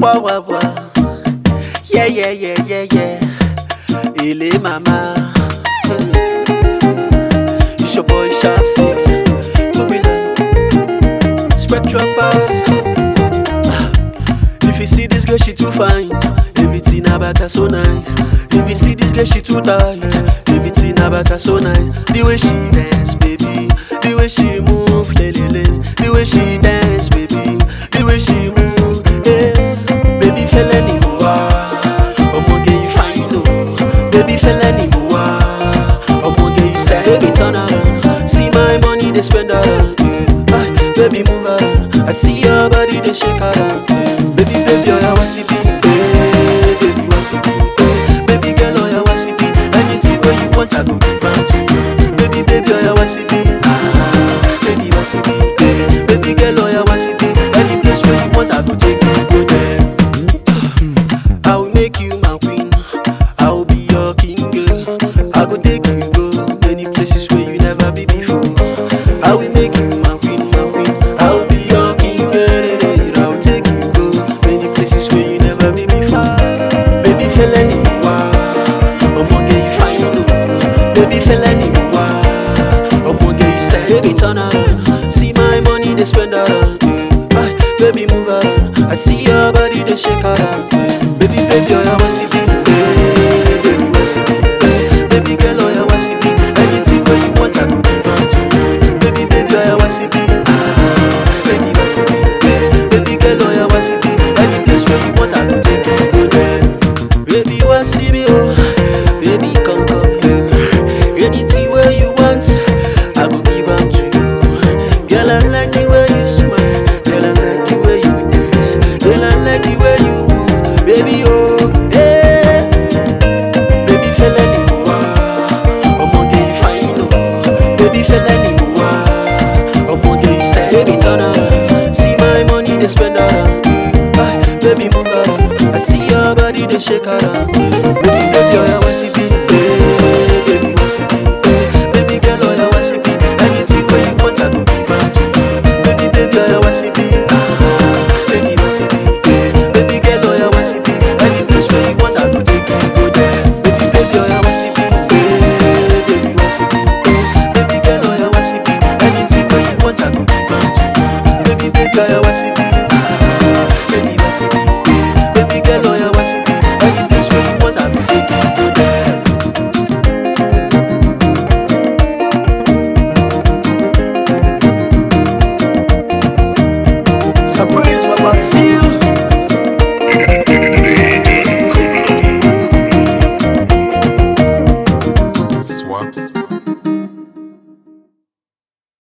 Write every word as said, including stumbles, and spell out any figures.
Wah wah wah. Yeah yeah yeah yeah yeah. Ile mama. Mm. It's your boy Sharp Six. Tubilan. Spectrum Past. If you see this girl, she too fine. Everything about her so nice. If you see this girl, she too tight. Everything about her so nice. The way she dance, baby. The way she move, le le le. The way she dance, baby. The way she move, yeah. Baby fella ni wa, omoge you fine no. Baby fella ni wa, omoge you say. Baby turn around, see my money they spend around. Ah, baby move around, I see your body they shake around. Baby baby oh ya wasipi, eh, baby wasipi, eh. Baby girl oh ya wasipi, anything where you want I go give am to you. Baby baby oh ya wasipi, ah, baby wasipi, eh. Baby girl oh ya wasipi, any place where you want I go take you go there. I will make you my queen, I will be your king girl. I go take you go many places where you never be before. I will make you my queen, my queen. I will be your king girl. I will take you go many places where you never be before. Baby fella ni wa, omoge you fine no. Baby fella ni wa, omoge you say. Baby turn around, see my money they spend around. Ah, baby move around, I see your body they shake around. Baby baby oh ya wasipi, eh, baby wasipi, eh. Baby girl oh ya wasipi, anything where you want I go give am to you. Baby baby oh ya wasipi, ah, baby wasipi, eh. Baby girl oh ya wasipi, any place where you want I go take you go there. Baby wasipi oh, baby come come here. Anything where you want I go give am to you. Girl I like the way you smile, girl I like the way you dance, girl I like the way you move. Baby oh, hey. Baby fella ni wa, omoge you fine no. Baby fella ni wa, omoge you say. Baby turn around, see my money they spend around. Ah, baby move around, I see your body they shake around. Baby